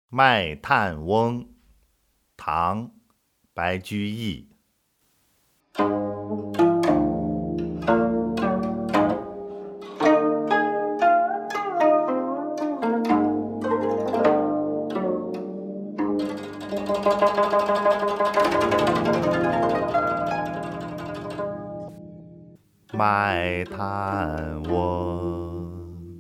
卖炭翁，唐·白居易。卖炭翁，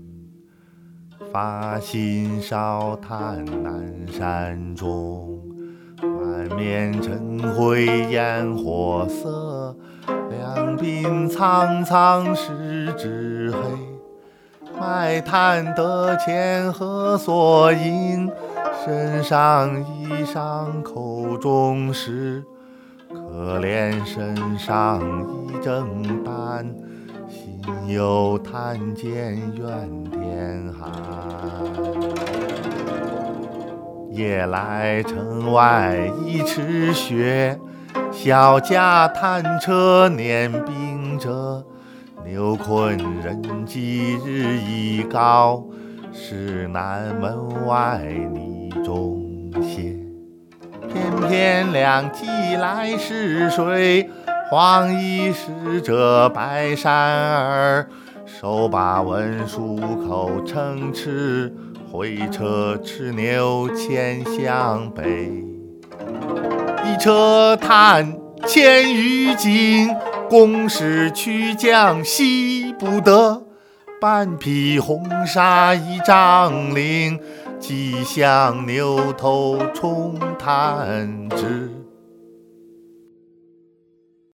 发薪烧炭南山中。满面尘灰烟火色，两鬓苍苍失脂黑。卖炭得钱何所营？身上衣裳口中食。可怜身上衣正淡，心有炭贱愿天寒。夜来城外一尺雪，小驾炭车碾冰辙。牛困人迹日益高，市南门外泥中歇。翩翩两骑来是谁？黄衣使者白衫儿，手把文书口称敕，会车持牛牵向北。一车炭千余斤，公使驱将惜不得。半匹红纱一丈领，几箱牛头充炭汁。